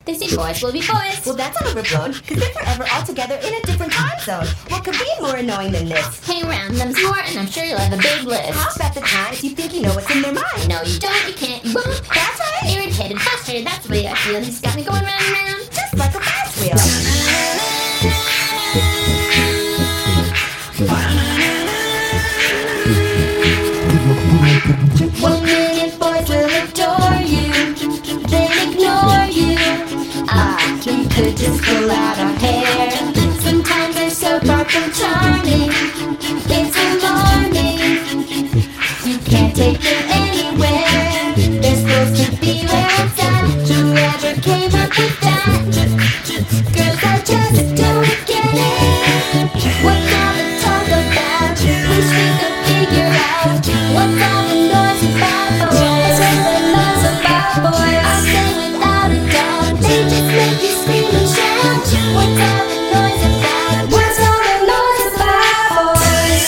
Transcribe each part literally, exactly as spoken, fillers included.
They say boys will be boys. Well, that's not overblown, because they're forever all together in a different time zone. What could be more annoying than this? Hang around them some more, and I'm sure you'll have a big list. How about the times you think you know what's in their mind? No, you don't, you can't, you won't. That's right. Irritated, frustrated, that's the way I feel. He's got me going round and round. Just like a fast wheel. One million boys will adore you, then ignore you. Ah, we could just pull out our hair. Sometimes they're so far from charming, it's alarming. You can't take them anywhere. They're supposed to be where it's at. Whoever came up with that, girls, I just don't get it. What's all the talk about? Wish we could figure out what's all the noise about. Boys, what's the noise about? Boys, I say without a doubt, they just make you scream and shout. What's all the noise about? What's all the noise about? Boys.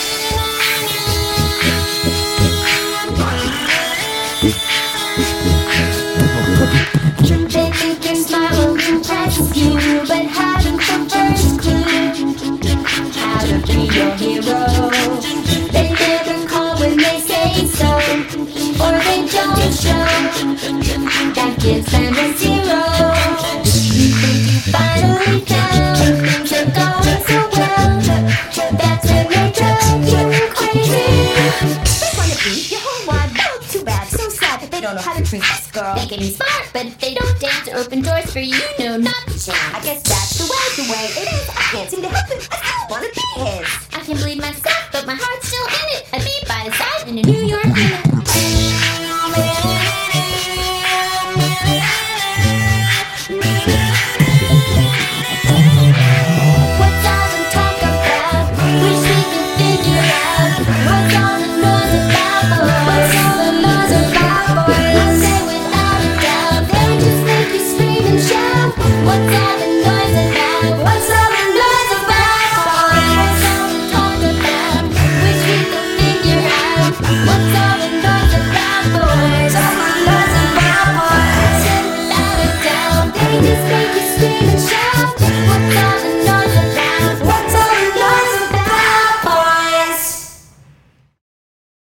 They think you're smart when you impress you, but haven't the first clue how to be your hero. They never call when they say so, or they don't show. That gives them a zero. You think you finally know things are going so well. That's when they drive you crazy. They want to be your whole wide world. Too bad, so sad that they don't know how to treat this girl. They can be smart, but if they don't dance or open doors for you, you know not to chance. I guess that's the way, the way it is. I can't seem to help it. I still want to be his. I can believe myself, but my heart's still in it. I'd be by his side in a New York minute. What's all the talk about? Wish we could figure out what's all the noise about. What's all the noise about? I say without a doubt, they just make you scream and shout. What's all the noise about? What's all the noise about? What's all the talk about? Wish we could figure out what's all the noise about. Boys, all the noise about. I say without a doubt, they just make you scream and shout.